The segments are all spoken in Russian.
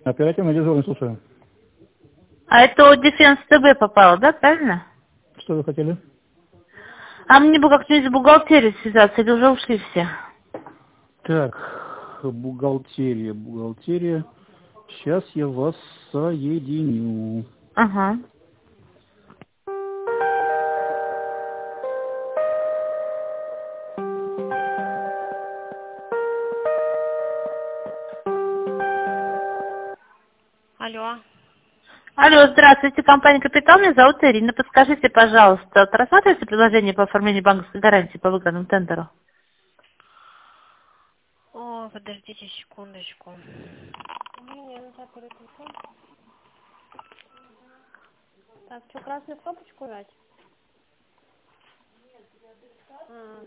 Оперативно дежурный, слушаю. А это от Defense ТВ попало, да, правильно? Что вы хотели? А мне бы как-нибудь с бухгалтерией связаться, или уже ушли все? Так, бухгалтерия. Сейчас я вас соединю. Ага. Алло. Алло, здравствуйте, компания «Капитал», меня зовут Ирина. Подскажите, пожалуйста, вот рассматриваете предложение по оформлению банковской гарантии по выгодному тендеру? О, подождите секундочку. Не, ну так переключу. Так, что, красную кнопочку жать? А.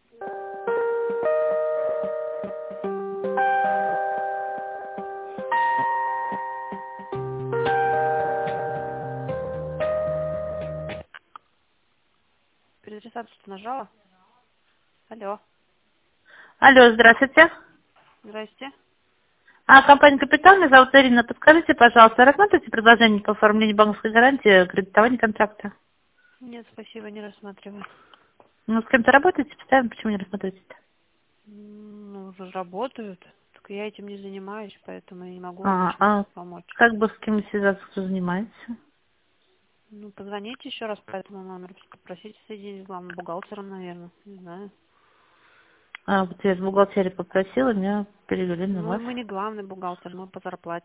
Переадресацию нажала? Алло. Алло, здравствуйте. Здрасте. Компания «Капитал», меня зовут Ирина. Подскажите, пожалуйста, рассматриваете предложение по оформлению банковской гарантии кредитования контракта? Нет, спасибо, не рассматриваю. Ну, с кем-то работаете постоянно, почему не рассматриваете-то? Ну, уже работают. Только я этим не занимаюсь, поэтому я не могу вам ничем помочь. Как бы с кем связаться, кто занимается? Ну, позвоните еще раз по этому номеру, попросите соединить с главным бухгалтером, наверное. Не знаю. Вот я с бухгалтерии попросила, меня перевели на Ну, вас. мы не главный бухгалтер, мы по зарплате.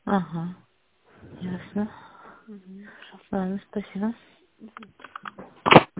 Ага, ясно. Угу. Ладно, спасибо.